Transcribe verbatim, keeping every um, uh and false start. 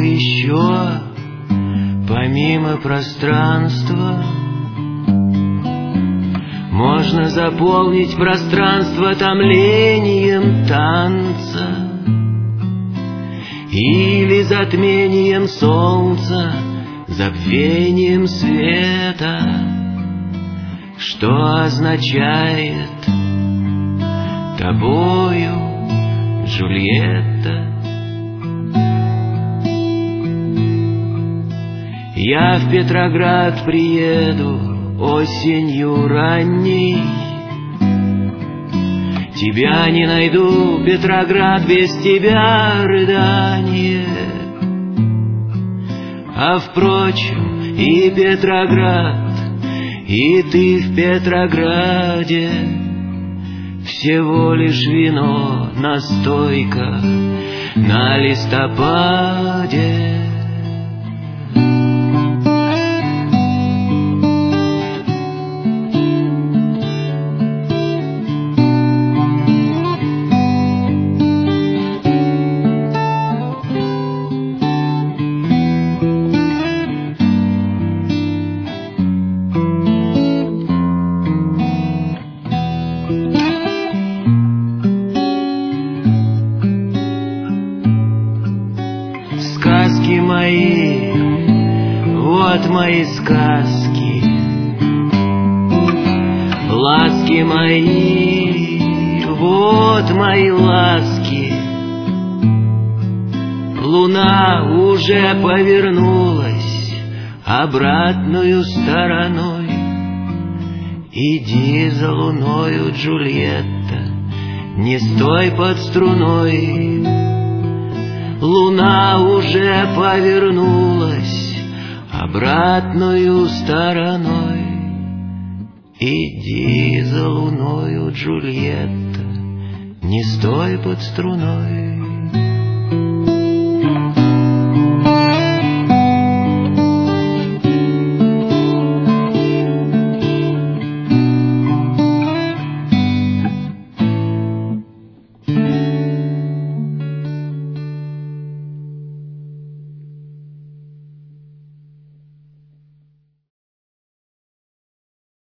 еще помимо пространства? Можно заполнить пространство томлением танца или затмением солнца, забвением света. Что означает тобою, Джульетта? Я в Петроград приеду осенью ранней. Тебя не найду, Петроград, без тебя рыдание. А впрочем, и Петроград, и ты в Петрограде всего лишь вино, настойка на листопаде. Сказки мои, вот мои сказки, ласки мои, вот мои ласки. Луна уже повернулась обратную стороной. Иди за луною, Джульетта, не стой под струной. Луна уже повернулась обратную стороной. Иди за луною, Джульетта, не стой под струной.